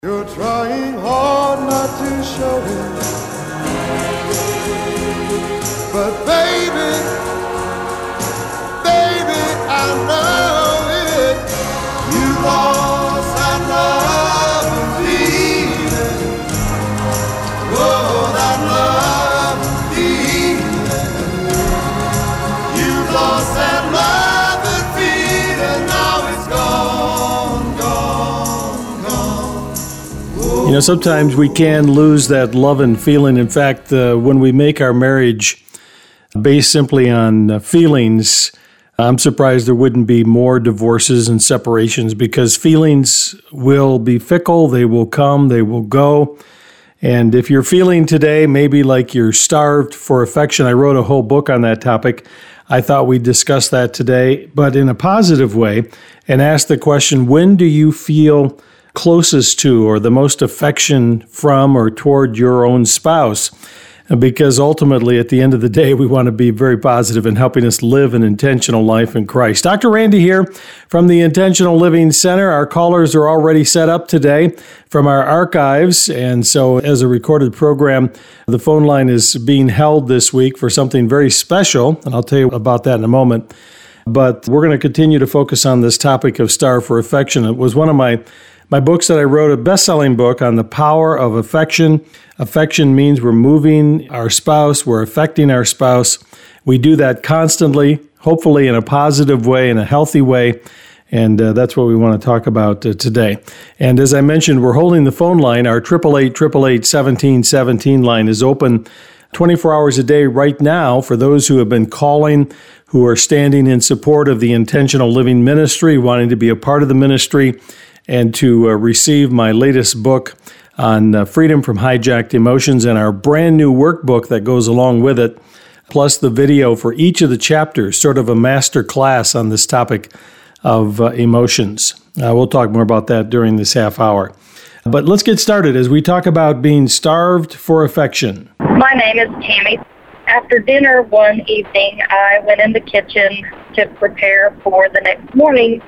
You're trying hard not to show it, but baby, I know it. You lost that love and feeling. Oh, that love and feeling. You lost that love and feeling. Now it's gone, gone, gone. You know, sometimes we can lose that love and feeling. In fact, when we make our marriage based simply on feelings, I'm surprised there wouldn't be more divorces and separations, because feelings will be fickle. They will come, they will go. And if you're feeling today maybe like you're starved for affection, I wrote a whole book on that topic. I thought we'd discuss that today, but in a positive way, and ask the question, when do you feel closest to or the most affection from or toward your own spouse? Because ultimately, at the end of the day, we want to be very positive in helping us live an intentional life in Christ. Dr. Randy here from the Intentional Living Center. Our callers are already set up today from our archives. And so as a recorded program, the phone line is being held this week for something very special. And I'll tell you about that in a moment. But we're going to continue to focus on this topic of starve for affection. It was one of my books that I wrote, a best-selling book on the power of affection. Affection means we're moving our spouse, we're affecting our spouse. We do that constantly, hopefully in a positive way, in a healthy way, and that's what we want to talk about today. And as I mentioned, we're holding the phone line. Our 888-888-1717 line is open 24 hours a day right now for those who have been calling, who are standing in support of the Intentional Living Ministry, wanting to be a part of the ministry, and to receive my latest book on freedom from hijacked emotions and our brand new workbook that goes along with it, plus the video for each of the chapters, sort of a master class on this topic of emotions. We'll talk more about that during this half hour. But let's get started as we talk about being starved for affection. My name is Tammy. After dinner one evening, I went in the kitchen to prepare for the next morning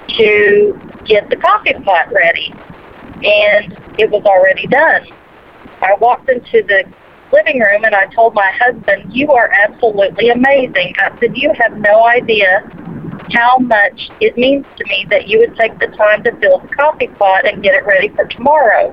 to get the coffee pot ready, and it was already done. I walked into the living room and I told my husband, "You are absolutely amazing." I said, "You have no idea how much it means to me that you would take the time to fill the coffee pot and get it ready for tomorrow."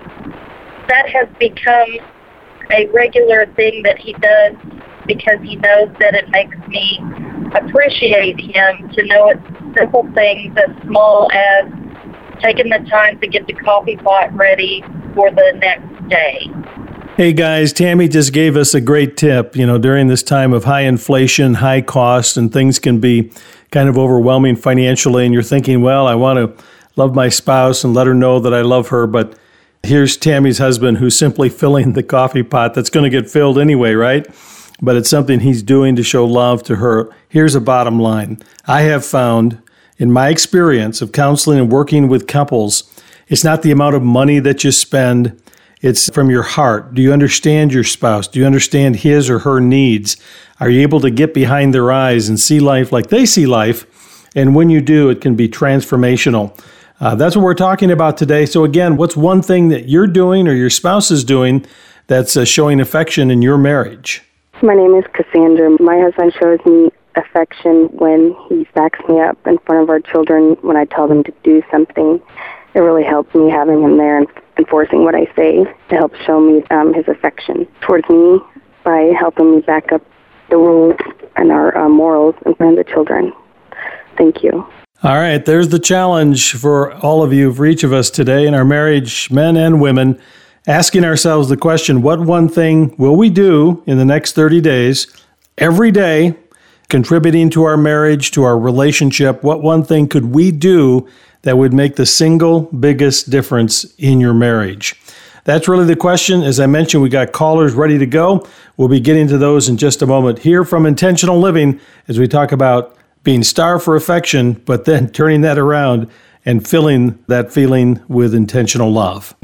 That has become a regular thing that he does because he knows that it makes me appreciate him, to know it's simple things as small as taking the time to get the coffee pot ready for the next day. Hey guys, Tammy just gave us a great tip. You know, during this time of high inflation, high cost, and things can be kind of overwhelming financially, and you're thinking, well, I want to love my spouse and let her know that I love her, but here's Tammy's husband who's simply filling the coffee pot that's going to get filled anyway, right? But it's something he's doing to show love to her. Here's a bottom line. I have found, in my experience of counseling and working with couples, it's not the amount of money that you spend, it's from your heart. Do you understand your spouse? Do you understand his or her needs? Are you able to get behind their eyes and see life like they see life? And when you do, it can be transformational. That's what we're talking about today. So again, what's one thing that you're doing or your spouse is doing that's showing affection in your marriage? My name is Cassandra. My husband shows me affection when he backs me up in front of our children when I tell them to do something. It really helps me having him there and enforcing what I say. It helps show me his affection towards me by helping me back up the rules and our morals in front of the children. Thank you. All right, there's the challenge for all of you, for each of us today in our marriage, men and women, asking ourselves the question, what one thing will we do in the next 30 days, every day, contributing to our marriage, to our relationship? What one thing could we do that would make the single biggest difference in your marriage? That's really the question. As I mentioned, we got callers ready to go. We'll be getting to those in just a moment here from Intentional Living as we talk about being starved for affection, but then turning that around and filling that feeling with intentional love.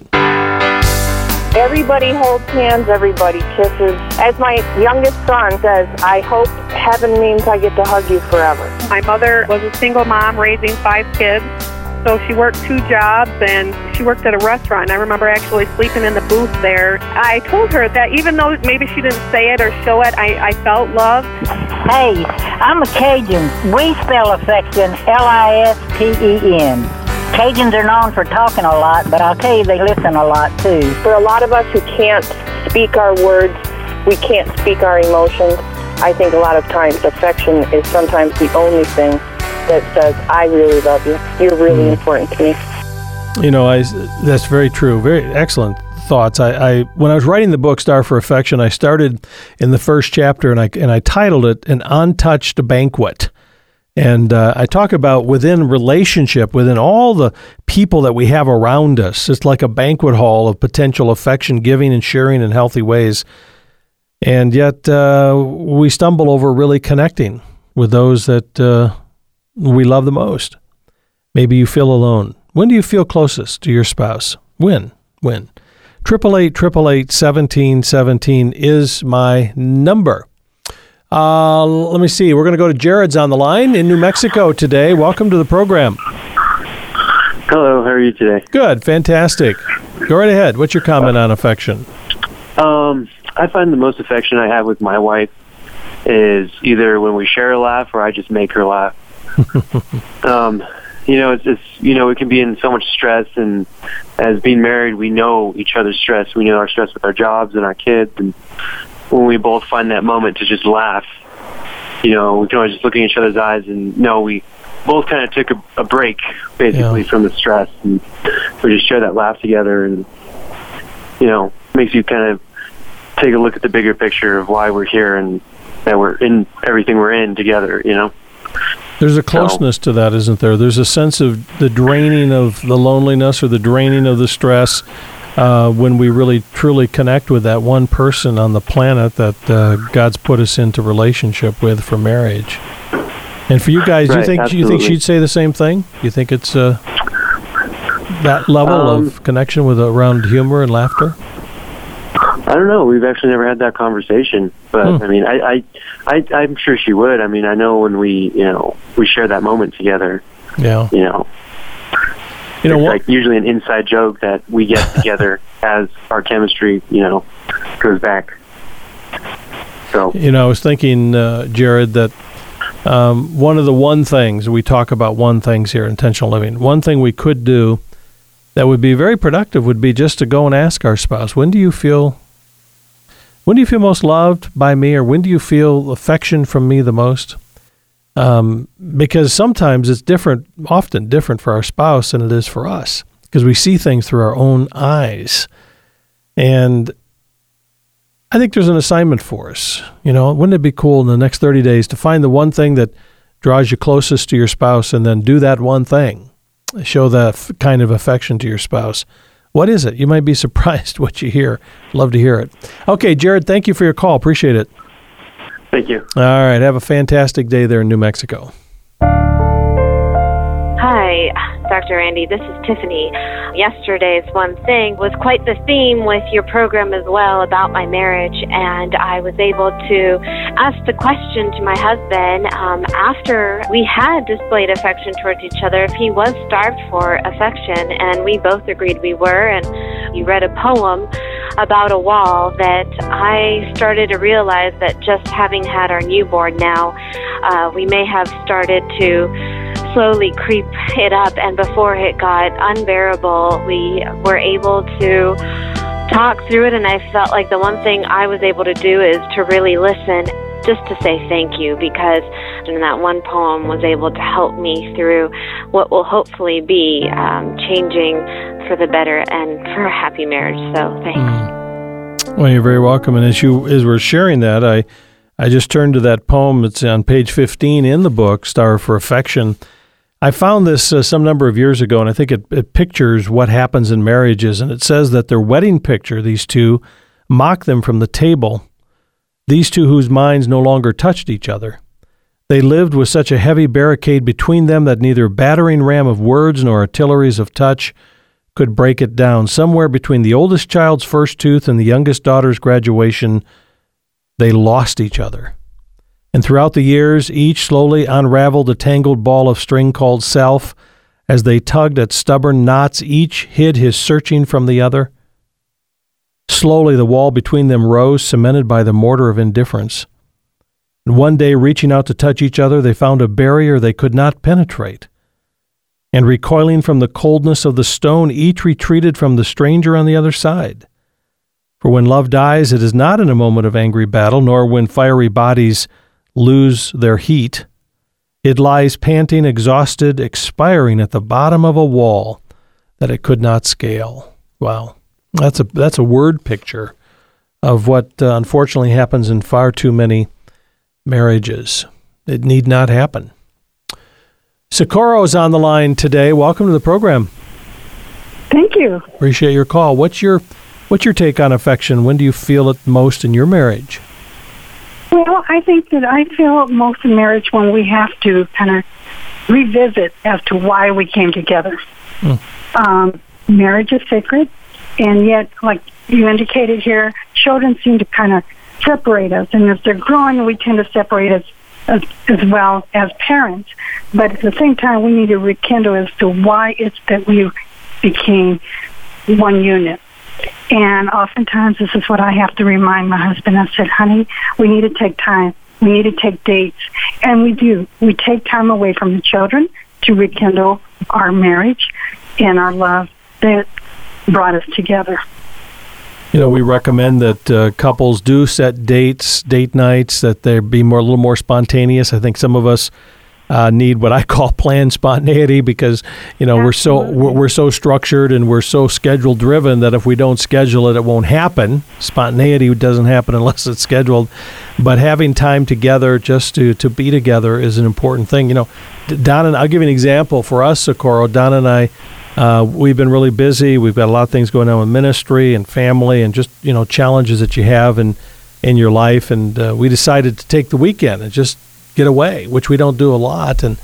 Everybody holds hands, everybody kisses. As my youngest son says, I hope heaven means I get to hug you forever. My mother was a single mom raising 5 kids. So she worked 2 jobs, and she worked at a restaurant. And I remember actually sleeping in the booth there. I told her that even though maybe she didn't say it or show it, I felt loved. Hey, I'm a Cajun. We spell affection L-I-S-T-E-N. Cajuns are known for talking a lot, but I'll tell you they listen a lot too. For a lot of us who can't speak our words, we can't speak our emotions, I think a lot of times affection is sometimes the only thing that says, I really love you. You're really important to me. You know, that's very true. Very excellent thoughts. I when I was writing the book Star for Affection, I started in the first chapter, and I titled it An Untouched Banquet. And I talk about within relationship, within all the people that we have around us, it's like a banquet hall of potential affection, giving and sharing in healthy ways. And yet we stumble over really connecting with those that we love the most. Maybe you feel alone. When do you feel closest to your spouse? When? 888-888-1717 is my number. Let me see. We're going to go to Jared's on the line in New Mexico today. Welcome to the program. Hello, how are you today? Good, fantastic. Go right ahead. What's your comment on affection? I find the most affection I have with my wife is either when we share a laugh or I just make her laugh. It can be in so much stress, and as being married, we know each other's stress. We know our stress with our jobs and our kids, and when we both find that moment to just laugh, we can always just look in each other's eyes and know we both kind of took a break, basically, from the stress, and we just share that laugh together, and, makes you kind of take a look at the bigger picture of why we're here and that we're in everything we're in together, There's a closeness to that, isn't there? There's a sense of the draining of the loneliness or the draining of the stress when we really, truly connect with that one person on the planet that God's put us into relationship with for marriage. And for you guys, right, do you think she'd say the same thing? Do you think it's that level of connection with around humor and laughter? I don't know. We've actually never had that conversation, but I mean, I'm sure she would. I mean, I know when we share that moment together. Yeah. It's like usually an inside joke that we get together as our chemistry, goes back. So. I was thinking, Jared, that one of the things we talk about things here, intentional living. One thing we could do that would be very productive would be just to go and ask our spouse, when do you feel most loved by me, or when do you feel affection from me the most? Because sometimes it's often different for our spouse than it is for us, because we see things through our own eyes. And I think there's an assignment for us. Wouldn't it be cool in the next 30 days to find the one thing that draws you closest to your spouse and then do that one thing? Show that kind of affection to your spouse. What is it? You might be surprised what you hear. Love to hear it. Okay, Jared, thank you for your call. Appreciate it. Thank you. All right. Have a fantastic day there in New Mexico. Hi, Dr. Andy. This is Tiffany. Yesterday's one thing was quite the theme with your program as well about my marriage, and I was able to ask the question to my husband after we had displayed affection towards each other if he was starved for affection, and we both agreed we were, and you read a poem about a wall that I started to realize that just having had our newborn now, we may have started to slowly creep it up, and before it got unbearable, we were able to talk through it, and I felt like the one thing I was able to do is to really listen, just to say thank you, because that one poem was able to help me through what will hopefully be changing for the better and for a happy marriage. So thanks. Well, you're very welcome. And as we're sharing that, I just turned to that poem. It's on page 15 in the book, Star for Affection. I found this some number of years ago, and I think it pictures what happens in marriages. And it says that their wedding picture, these two, mocked them from the table, these two whose minds no longer touched each other. They lived with such a heavy barricade between them that neither battering ram of words nor artilleries of touch could break it down. Somewhere between the oldest child's first tooth and the youngest daughter's graduation, they lost each other. And throughout the years, each slowly unraveled a tangled ball of string called self, as they tugged at stubborn knots, each hid his searching from the other. Slowly the wall between them rose, cemented by the mortar of indifference. And one day, reaching out to touch each other, they found a barrier they could not penetrate. And recoiling from the coldness of the stone, each retreated from the stranger on the other side. For when love dies, it is not in a moment of angry battle, nor when fiery bodies lose their heat. It lies panting, exhausted, expiring at the bottom of a wall that it could not scale. Wow. That's a word picture of what unfortunately happens in far too many marriages. It need not happen. Socorro is on the line today. Welcome to the program. Thank you. Appreciate your call. What's your take on affection? When do you feel it most in your marriage? Well, I think that I feel most in marriage when we have to kind of revisit as to why we came together. Marriage is sacred, and yet, like you indicated here, children seem to kind of separate us, and as they're growing, we tend to separate us as well as parents. But at the same time, we need to rekindle as to why it's that we became one unit. And oftentimes, this is what I have to remind my husband. I said, honey, we need to take time. We need to take dates. And we do. We take time away from the children to rekindle our marriage and our love that brought us together. You know, we recommend that couples do set dates, date nights, that they be a little more spontaneous. I think some of us need what I call planned spontaneity because, you know, we're so structured and we're so schedule driven that if we don't schedule it, it won't happen. Spontaneity doesn't happen unless it's scheduled. But having time together just to be together is an important thing. You know, Don and I'll give you an example for us, Socorro. Don and I, we've been really busy. We've got a lot of things going on with ministry and family and just, you know, challenges that you have in your life. And we decided to take the weekend and just get away, which we don't do a lot. And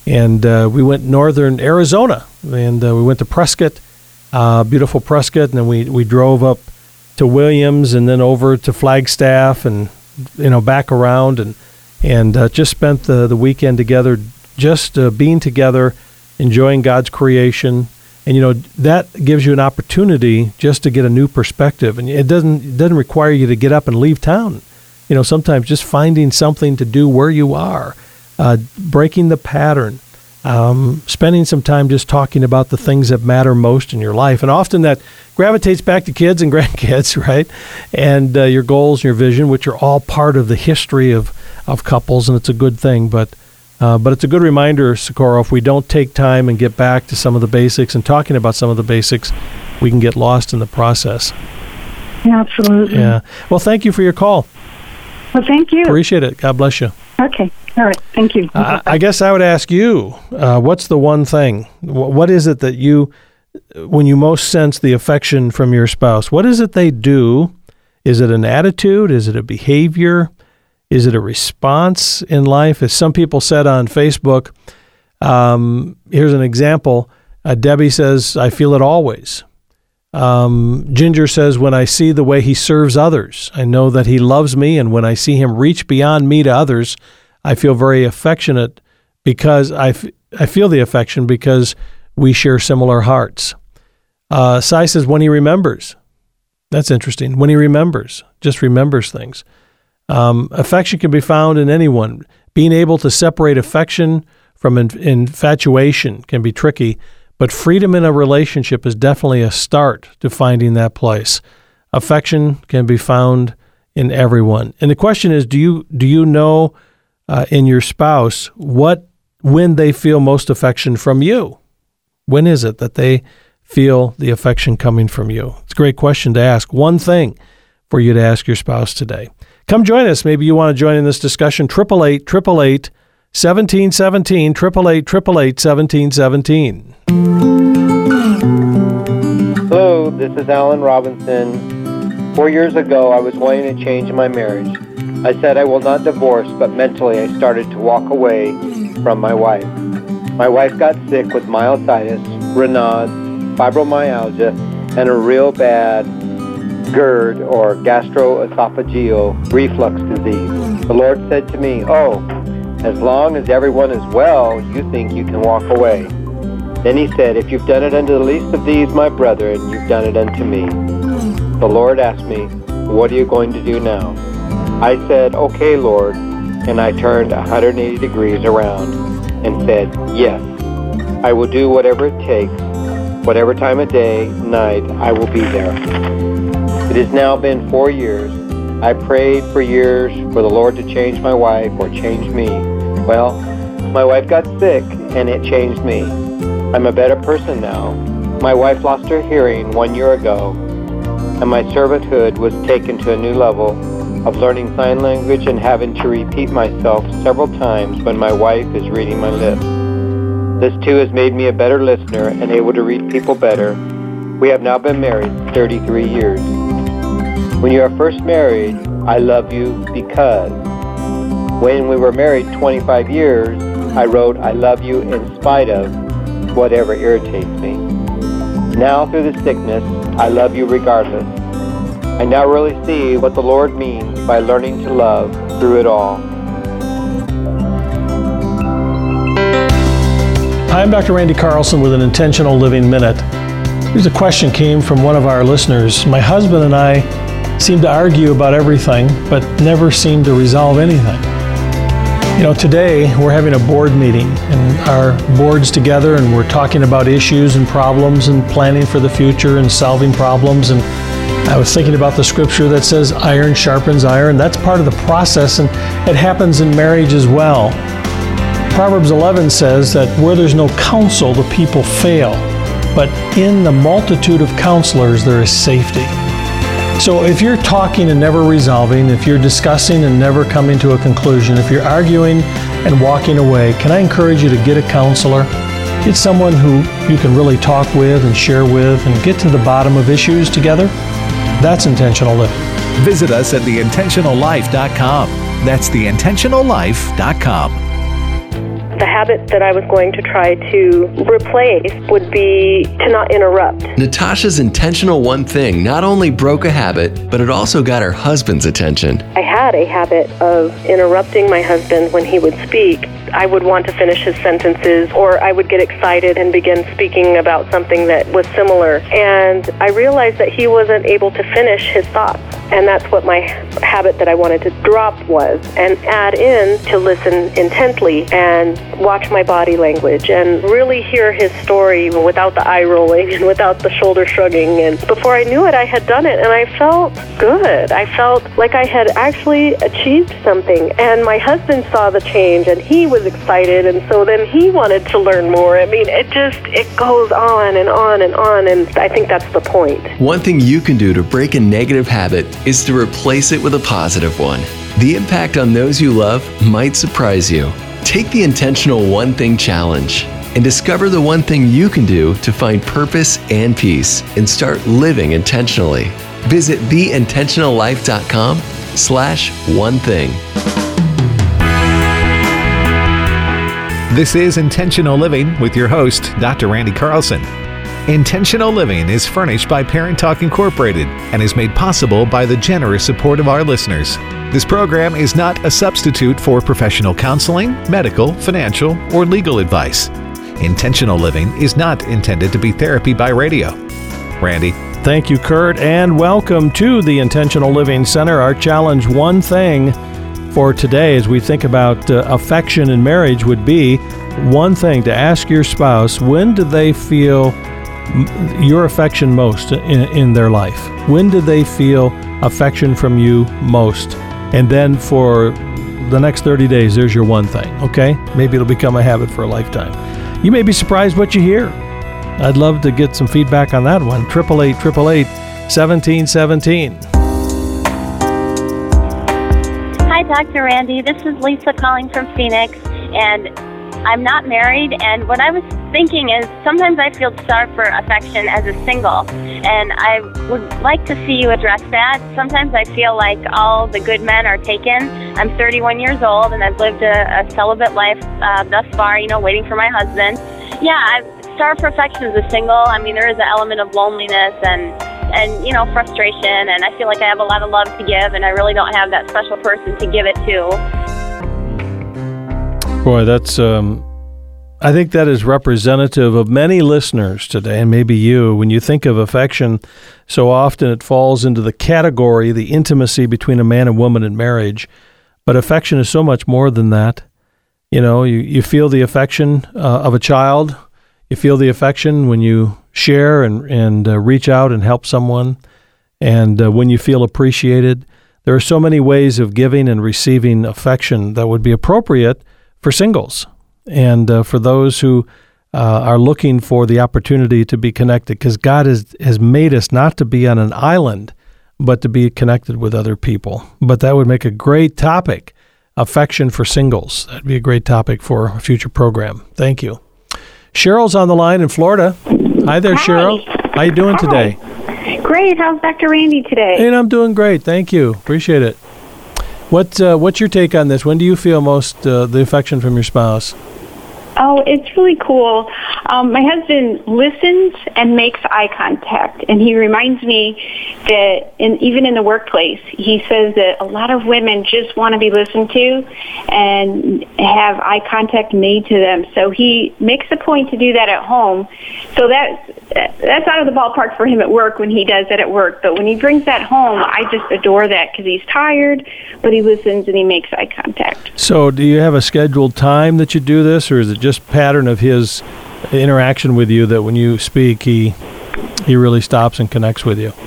we went northern Arizona, and we went to Prescott, beautiful Prescott. And then we drove up to Williams and then over to Flagstaff and, you know, back around and just spent the weekend together, just being together, enjoying God's creation. And, you know, that gives you an opportunity just to get a new perspective. And it doesn't require you to get up and leave town. You know, sometimes just finding something to do where you are, breaking the pattern, spending some time just talking about the things that matter most in your life. And often that gravitates back to kids and grandkids, right? And your goals and your vision, which are all part of the history of couples, and it's a good thing. But it's a good reminder, Socorro, if we don't take time and get back to some of the basics and talking about some of the basics, we can get lost in the process. Absolutely. Yeah. Well, thank you for your call. Well, thank you. Appreciate it. God bless you. Okay. All right. Thank you. I guess I would ask you, what's the one thing? What is it that you, when you most sense the affection from your spouse, what is it they do? Is it an attitude? Is it a behavior? Is it a response in life? As some people said on Facebook, here's an example. Debbie says, I feel it always. Ginger says, when I see the way he serves others, I know that he loves me, and when I see him reach beyond me to others, I feel very affectionate because I feel the affection because we share similar hearts. Sai says, when he remembers. That's interesting. When he remembers, just remembers things. Affection can be found in anyone. Being able to separate affection from infatuation can be tricky. But freedom in a relationship is definitely a start to finding that place. Affection can be found in everyone. And the question is, do you know in your spouse when they feel most affection from you? When is it that they feel the affection coming from you? It's a great question to ask. One thing for you to ask your spouse today. Come join us. Maybe you want to join in this discussion. 888-888-1717, 888-888-1717. Hello, this is Alan Robinson. 4 years ago, I was wanting to change my marriage. I said I will not divorce, but mentally I started to walk away from my wife. My wife got sick with myositis, Raynaud's, fibromyalgia, and a real bad GERD, or gastroesophageal reflux disease. The Lord said to me, oh, as long as everyone is well, you think you can walk away. Then he said, "If you've done it unto the least of these, my brethren, you've done it unto me." The Lord asked me, "What are you going to do now?" I said, "Okay, Lord," and I turned 180 degrees around and said, "Yes, I will do whatever it takes. Whatever time of day, night, I will be there." It has now been 4 years. I prayed for years for the Lord to change my wife or change me. Well, my wife got sick and it changed me. I'm a better person now. My wife lost her hearing 1 year ago, and my servanthood was taken to a new level of learning sign language and having to repeat myself several times when my wife is reading my lips. This too has made me a better listener and able to read people better. We have now been married 33 years. When you are first married, I love you because. When we were married 25 years, I wrote, I love you in spite of whatever irritates me. Now through the sickness, I love you regardless. I now really see what the Lord means by learning to love through it all. Hi, I'm Dr. Randy Carlson with an Intentional Living Minute. Here's a question came from one of our listeners. My husband and I seem to argue about everything, but never seem to resolve anything. You know, today we're having a board meeting and our board's together and we're talking about issues and problems and planning for the future and solving problems. And I was thinking about the scripture that says iron sharpens iron. That's part of the process, and it happens in marriage as well. Proverbs 11 says that where there's no counsel, the people fail. But in the multitude of counselors, there is safety. So if you're talking and never resolving, if you're discussing and never coming to a conclusion, if you're arguing and walking away, can I encourage you to get a counselor? Get someone who you can really talk with and share with and get to the bottom of issues together. That's intentional living. Visit us at theintentionallife.com. That's theintentionallife.com. The habit that I was going to try to replace would be to not interrupt. Natasha's intentional one thing not only broke a habit, but it also got her husband's attention. I had a habit of interrupting my husband when he would speak. I would want to finish his sentences, or I would get excited and begin speaking about something that was similar. And I realized that he wasn't able to finish his thoughts. And that's what my habit that I wanted to drop was, and add in to listen intently and watch my body language and really hear his story without the eye rolling and without the shoulder shrugging. And before I knew it, I had done it, and I felt good. I felt like I had actually achieved something. And my husband saw the change, and he was excited, and so then he wanted to learn more. I mean, it goes on and on and on, and I think that's the point. One thing you can do to break a negative habit is to replace it with a positive one. The impact on those you love might surprise you. Take the Intentional One Thing Challenge and discover the one thing you can do to find purpose and peace and start living intentionally. Visit theintentionallife.com/one thing. This is Intentional Living with your host, Dr. Randy Carlson. Intentional Living is furnished by Parent Talk Incorporated and is made possible by the generous support of our listeners. This program is not a substitute for professional counseling, medical, financial, or legal advice. Intentional Living is not intended to be therapy by radio. Randy. Thank you, Kurt, and welcome to the Intentional Living Center. Our challenge, one thing for today as we think about affection in marriage, would be one thing to ask your spouse: when do they feel your affection most in their life? When do they feel affection from you most? And then for the next 30 days, there's your one thing, okay? Maybe it'll become a habit for a lifetime. You may be surprised what you hear. I'd love to get some feedback on that one. 888-888-1717. Hi, Dr. Randy. This is Lisa calling from Phoenix, and I'm not married, and what I was thinking is sometimes I feel starved for affection as a single, and I would like to see you address that. Sometimes I feel like all the good men are taken. I'm 31 years old, and I've lived a celibate life thus far, waiting for my husband. Yeah, I'm starved for affection as a single. I mean, there is an element of loneliness and frustration, and I feel like I have a lot of love to give, and I really don't have that special person to give it to. Boy, that's I think that is representative of many listeners today, and maybe you. When you think of affection, so often it falls into the category, the intimacy between a man and woman in marriage. But affection is so much more than that. You know, you feel the affection of a child. You feel the affection when you share and reach out and help someone. And when you feel appreciated. There are so many ways of giving and receiving affection that would be appropriate for singles and for those who are looking for the opportunity to be connected, because God has made us not to be on an island, but to be connected with other people. But that would make a great topic, affection for singles. That'd be a great topic for a future program. Thank you. Cheryl's on the line in Florida. Hi there, Cheryl. How you doing today? Great. How's Dr. Randy today? And I'm doing great. Thank you. Appreciate it. What's your take on this? When do you feel most the affection from your spouse? Oh, it's really cool. My husband listens and makes eye contact, and he reminds me that even in the workplace, he says that a lot of women just want to be listened to and have eye contact made to them. So he makes a point to do that at home. So that's out of the ballpark for him at work when he does that at work. But when he brings that home, I just adore that because he's tired, but he listens and he makes eye contact. So do you have a scheduled time that you do this, or is it just pattern of his interaction with you that when you speak, he really stops and connects with you?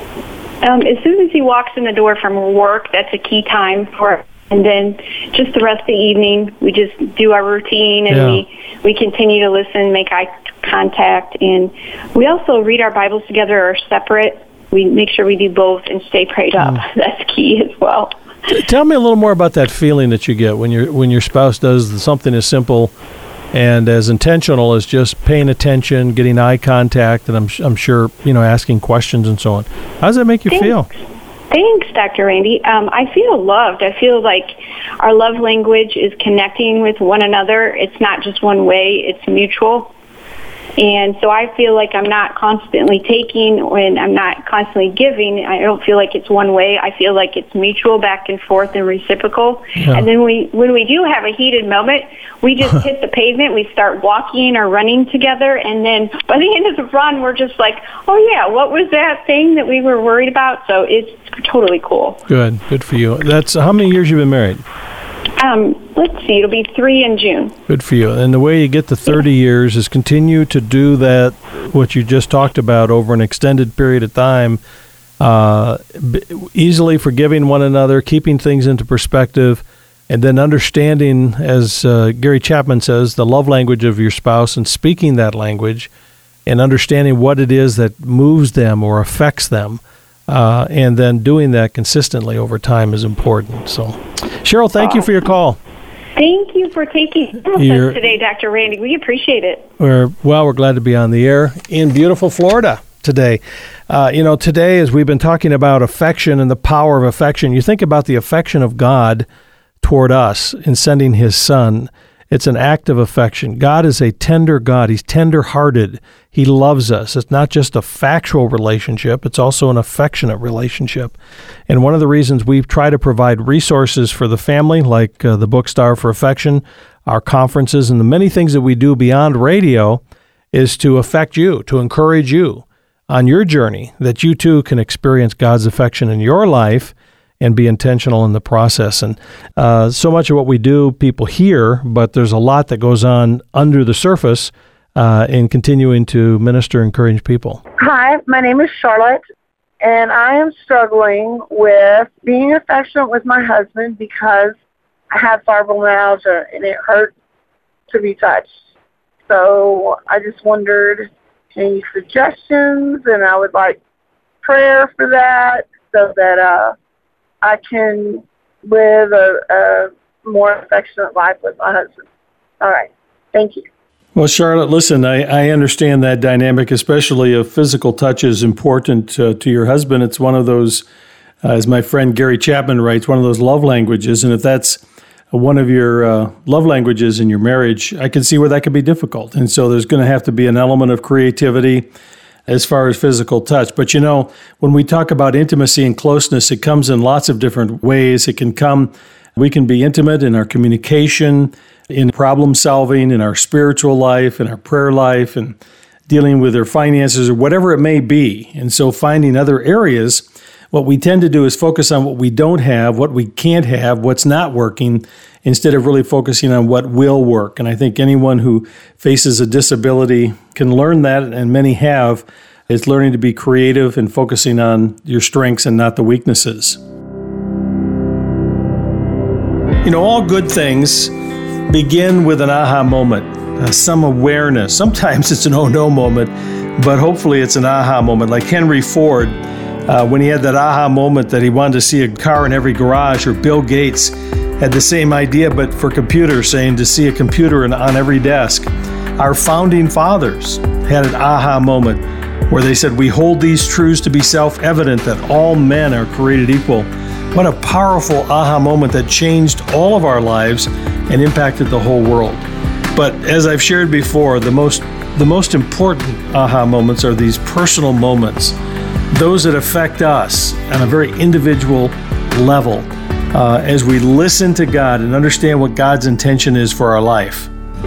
As soon as he walks in the door from work, that's a key time for it. And then just the rest of the evening, we just do our routine and we continue to listen, make eye contact. And we also read our Bibles together or separate. We make sure we do both and stay prayed up. That's key as well. Tell me a little more about that feeling that you get when your spouse does something as simple and as intentional as just paying attention, getting eye contact, and I'm sure, asking questions and so on. How does that make you feel? Thanks, Dr. Randy. I feel loved. I feel like our love language is connecting with one another. It's not just one way, it's mutual. And so I feel like I'm not constantly taking and I'm not constantly giving. I don't feel like it's one way. I feel like it's mutual, back and forth, and reciprocal. Yeah. And then when we do have a heated moment, we just hit the pavement. We start walking or running together. And then by the end of the run, we're just like, oh, yeah, what was that thing that we were worried about? So it's totally cool. Good for you. That's how many years you've been married? Let's see, it'll be 3 in June. Good for you. And the way you get to 30 years is continue to do that, what you just talked about, over an extended period of time, easily forgiving one another, keeping things into perspective, and then understanding, as Gary Chapman says, the love language of your spouse and speaking that language and understanding what it is that moves them or affects them. And then doing that consistently over time is important. So, Cheryl, thank you for your call. Thank you for taking us today, Dr. Randy. We appreciate it. We're glad to be on the air in beautiful Florida today. Today, as we've been talking about affection and the power of affection, you think about the affection of God toward us in sending his son. It's an act of affection. God is a tender God. He's tender-hearted. He loves us. It's not just a factual relationship. It's also an affectionate relationship. And one of the reasons we try to provide resources for the family, like the book Star for Affection, our conferences, and the many things that we do beyond radio, is to affect you, to encourage you on your journey, that you too can experience God's affection in your life and be intentional in the process. And so much of what we do, people hear, but there's a lot that goes on under the surface in continuing to minister and encourage people. Hi, my name is Charlotte, and I am struggling with being affectionate with my husband because I have fibromyalgia, and it hurts to be touched. So I just wondered, any suggestions? And I would like prayer for that so that I can live a more affectionate life with my husband. All right. Thank you. Well, Charlotte, listen, I understand that dynamic, especially of physical touch is important to your husband. It's one of those, as my friend Gary Chapman writes, one of those love languages. And if that's one of your love languages in your marriage, I can see where that could be difficult. And so there's going to have to be an element of creativity as far as physical touch. But when we talk about intimacy and closeness, it comes in lots of different ways. We can be intimate in our communication. in problem solving, in our spiritual life, in our prayer life, and dealing with their finances or whatever it may be. And so finding other areas, what we tend to do is focus on what we don't have, what we can't have, what's not working, instead of really focusing on what will work. And I think anyone who faces a disability can learn that, and many have. It's learning to be creative and focusing on your strengths and not the weaknesses. You know, all good things begin with an aha moment, some awareness. Sometimes it's an oh no moment, but hopefully it's an aha moment. Like Henry Ford, when he had that aha moment that he wanted to see a car in every garage, or Bill Gates had the same idea, but for computers, saying to see a computer on every desk. Our founding fathers had an aha moment where they said, we hold these truths to be self-evident that all men are created equal. What a powerful aha moment that changed all of our lives and impacted the whole world. But as I've shared before, the most important aha moments are these personal moments, those that affect us on a very individual level, as we listen to God and understand what God's intention is for our life.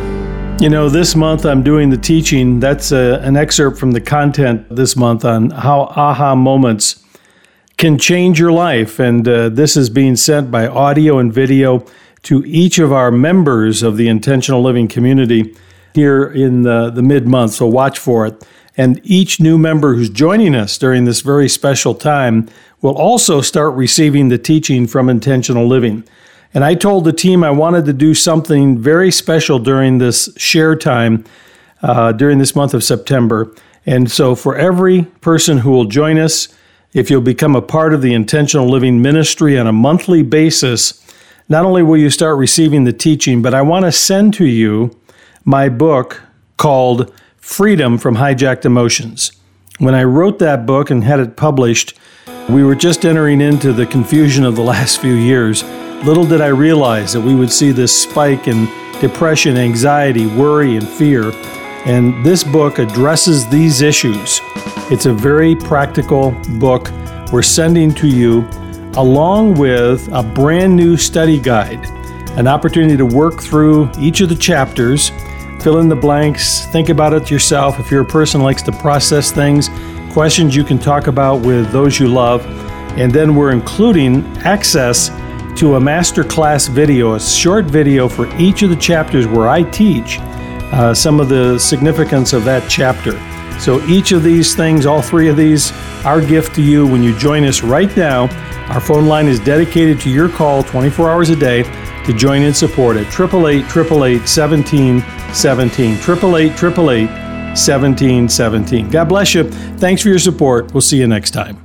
You know, this month I'm doing the teaching. That's an excerpt from the content this month on how aha moments can change your life. And this is being sent by audio and video to each of our members of the Intentional Living community here in the mid-month. So watch for it. And each new member who's joining us during this very special time will also start receiving the teaching from Intentional Living. And I told the team I wanted to do something very special during this share time, during this month of September. And so for every person who will join us, if you'll become a part of the Intentional Living ministry on a monthly basis, not only will you start receiving the teaching, but I want to send to you my book called Freedom from Hijacked Emotions. When I wrote that book and had it published, we were just entering into the confusion of the last few years. Little did I realize that we would see this spike in depression, anxiety, worry, and fear. And this book addresses these issues. It's a very practical book we're sending to you, along with a brand new study guide, an opportunity to work through each of the chapters, fill in the blanks, think about it yourself. If you're a person who likes to process things, questions you can talk about with those you love. And then we're including access to a masterclass video, a short video for each of the chapters where I teach some of the significance of that chapter. So each of these things, all three of these, our gift to you when you join us right now. Our phone line is dedicated to your call 24 hours a day to join in support at 888-888-1717, 888-888-1717. God bless you. Thanks for your support. We'll see you next time.